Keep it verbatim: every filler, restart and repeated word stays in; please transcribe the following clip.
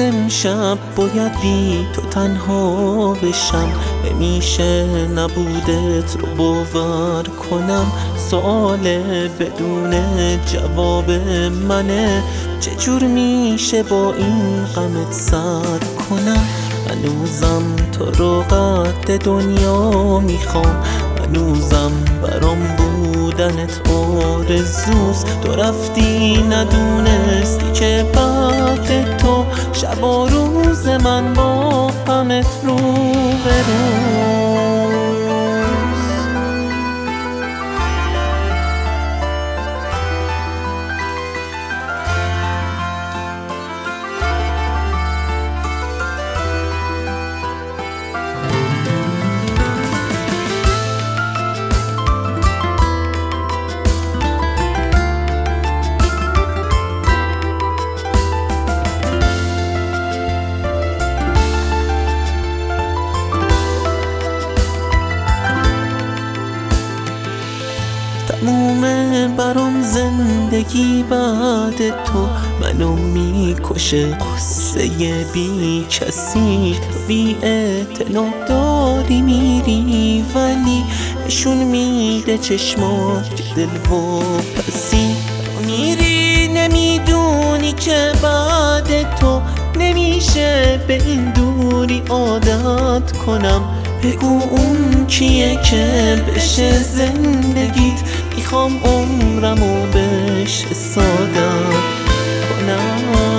امشب باید بی تو تنها بشم. نمیشه نبودت رو باور کنم. سوال بدون جواب منه، چجور میشه با این غمت سر کنم؟ هنوزم تو رو قد دنیا میخوام، هنوزم برام بودنت آرزوست. تو رفتی ندونستی که بعد تو شب و روز من با غمت رو بروز. تمومه برام زندگی بعد تو، منو میکشه قصه بی کسی. تو بی اعتنا داری میری ولی نشون میده چشمات که دل و پسی. تو میری نمیدونی که بعد تو نمیشه به این دوری عادت کنم. بگو اون کیه که بشه زندگیت، میخوام عمرمو بهش سادت کنم.